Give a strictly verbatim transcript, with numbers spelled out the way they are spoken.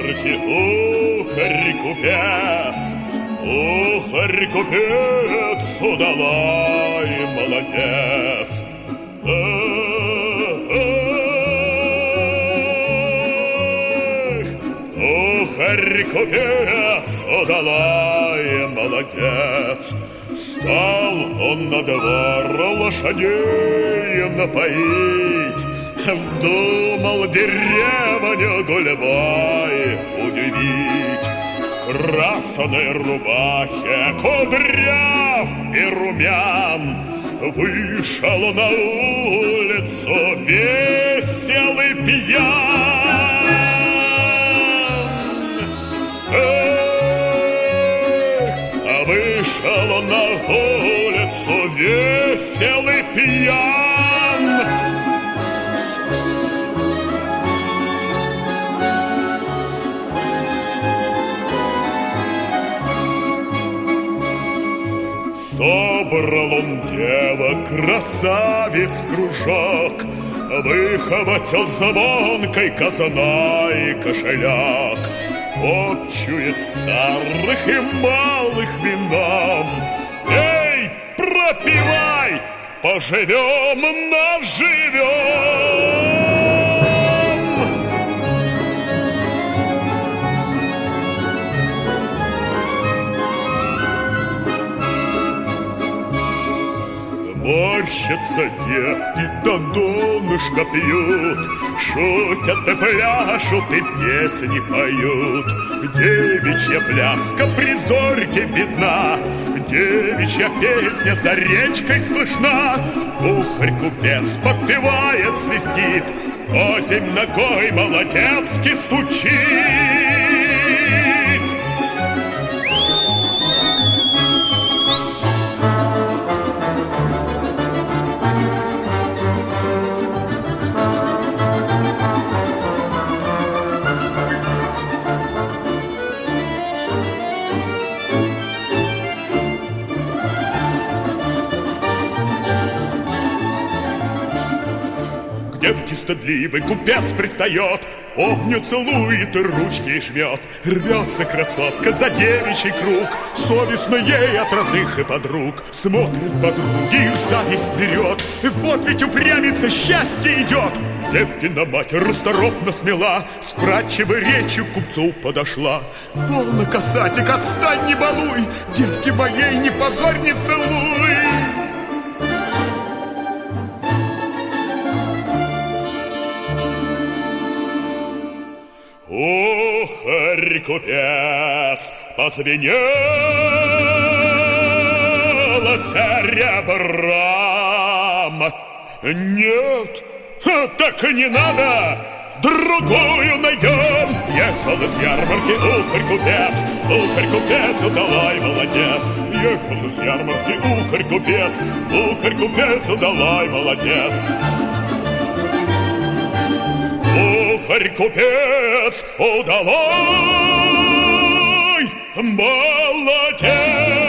ярмарке ухарь-купец, ухарь-купец, удалой молодец. Ухарь-купец, удалой молодец. Стал он на двор лошадей напоить, вздумал деревню гулебой удивить. В красной рубахе кудряв и румян вышел на улицу веселый пьян. Вышел он на улицу веселый пьян. Собрал он девок, красавиц в кружок, выхватил звонкой казной кошелек. Почует старых и малых вином. Эй, пропивай, поживем, наживем. Морщатся девки, да донышко пьют, шутят и пляшут, и песни поют. Девичья пляска при зорьке видна, девичья песня за речкой слышна. Ухарь-купец подпевает, свистит, озимь ногой молодецки стучит. Девки стыдливый купец пристает, обню целует и ручки жмет. Рвется красотка за девичий круг, совестно ей от родных и подруг. Смотрит подруги, их зависть берет, вот ведь упрямится, счастье идет. Девкина мать расторопно смела, с вкрадчивой речью к купцу подошла. Полно, касатик, отстань, не балуй, девки моей не позорь, не целуй. Ухарь-купец позвенело серебром. Нет, так и не надо, другую найдем. Ехал из ярмарки ухарь-купец, ухарь-купец, удалой молодец. Ехал из ярмарки ухарь-купец, ухарь-купец, удалой молодец. Ухарь-купец, удалой молодец.